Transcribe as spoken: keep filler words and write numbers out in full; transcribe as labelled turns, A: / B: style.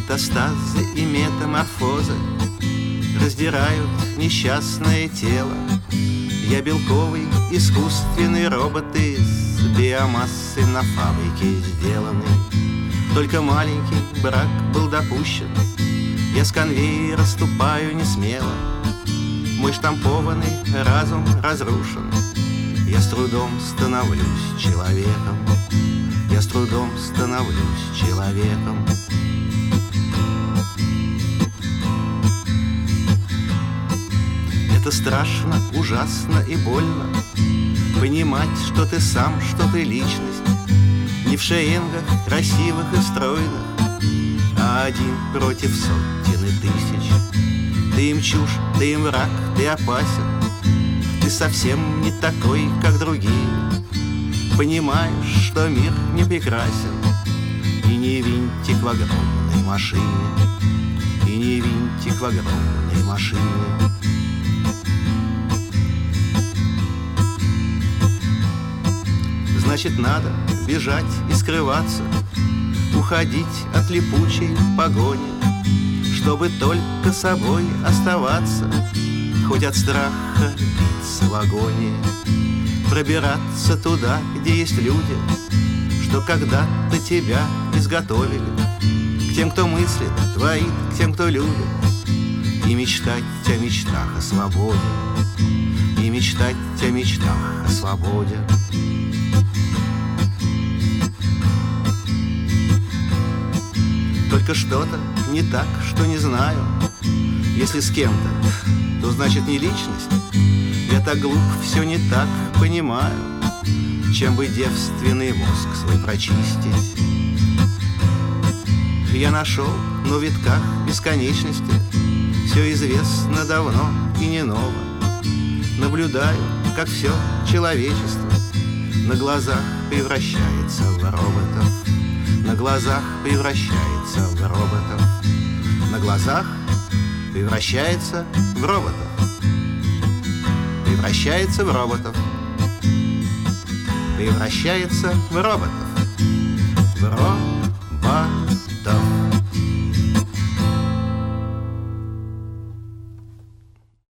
A: Метастазы и метаморфозы раздирают несчастное тело. Я белковый искусственный робот из биомассы на фабрике сделанный. Только маленький брак был допущен. Я с конвейера ступаю не смело. Мой штампованный разум разрушен. Я с трудом становлюсь человеком. Я с трудом становлюсь человеком. Это страшно, ужасно и больно понимать, что ты сам, что ты личность. Не в шеренгах красивых и стройных, а один против сотен и тысяч. Ты им чушь, ты им враг, ты опасен. Ты совсем не такой, как другие. Понимаешь, что мир не прекрасен. И не винтик в огромной машине. И не винтик в огромной машине. Значит, надо бежать и скрываться, уходить от липучей погони, чтобы только собой оставаться, хоть от страха биться в агонии. Пробираться туда, где есть люди, что когда-то тебя изготовили, к тем, кто мыслит, творит, к тем, кто любит, и мечтать о мечтах о свободе, и мечтать о мечтах о свободе. Только что-то не так, что не знаю. Если с кем-то, то значит не личность. Я так глуп, все не так понимаю. Чем бы девственный мозг свой прочистить. Я нашел на витках бесконечности. Все известно давно и не ново. Наблюдаю, как все человечество на глазах превращается в роботов. На глазах превращается в роботов. На глазах превращается в роботов. Превращается в роботов. Превращается в роботов. В роботов.